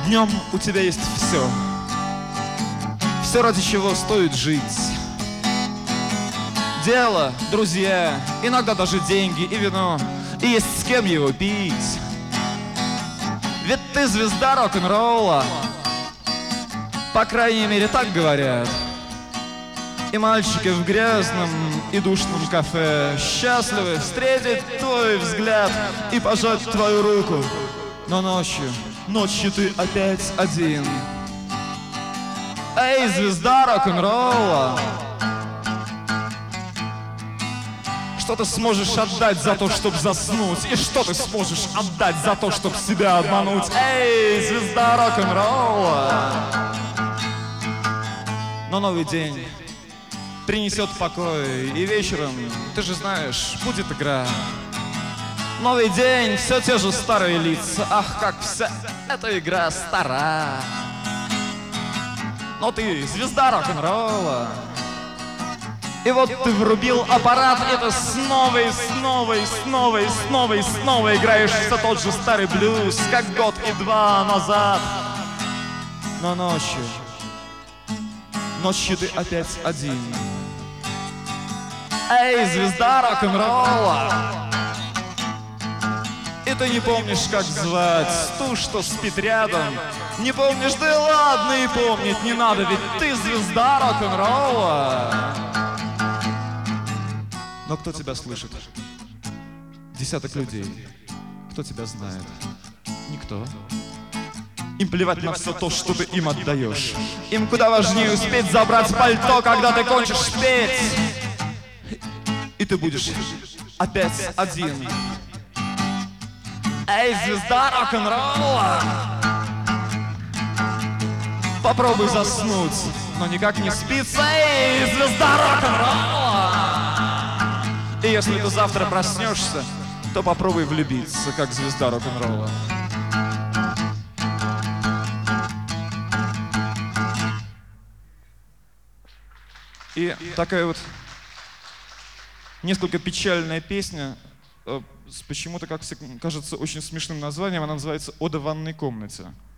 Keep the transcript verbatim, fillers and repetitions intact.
днем у тебя есть все. Все, ради чего стоит жить. Дело, друзья, иногда даже деньги и вино, и есть с кем его пить. Ведь ты звезда рок-н-ролла, по крайней мере так говорят. И мальчики в грязном и душном кафе счастливы встретить твой взгляд и пожать твою руку. Но ночью, ночью ты опять один. Эй, звезда рок-н-ролла, что ты сможешь отдать за то, чтобы заснуть? И что ты сможешь отдать за то, чтобы себя обмануть? Эй, звезда рок-н-ролла. Но новый день принесет покой, и вечером, ты же знаешь, будет игра. Новый день, все те же старые лица. Ах, как вся эта игра стара. Но ты звезда рок-н-ролла. И вот ты врубил аппарат, и ты снова и снова и снова и снова и снова играешь все тот же старый блюз, как год и два назад. Но ночью, ночью ты опять один. Эй, звезда рок-н-ролла, и ты не помнишь, как звать ту, что спит рядом. Не помнишь, да и ладно, и помнить не надо, ведь ты звезда рок-н-ролла. Но кто тебя слышит? Десяток людей. Кто тебя знает? Никто. Им плевать на все то, что ты им отдаешь. Им куда важнее успеть забрать пальто, когда ты кончишь петь. И ты будешь опять один. Эй, звезда рок-н-ролла, попробуй заснуть, но никак не спится. Эй, звезда рок-н-ролла. И если ты завтра проснешься, то попробуй влюбиться, как звезда рок-н-ролла. И такая вот несколько печальная песня, с почему-то, как кажется, очень смешным названием. Она называется «Ода в ванной комнате».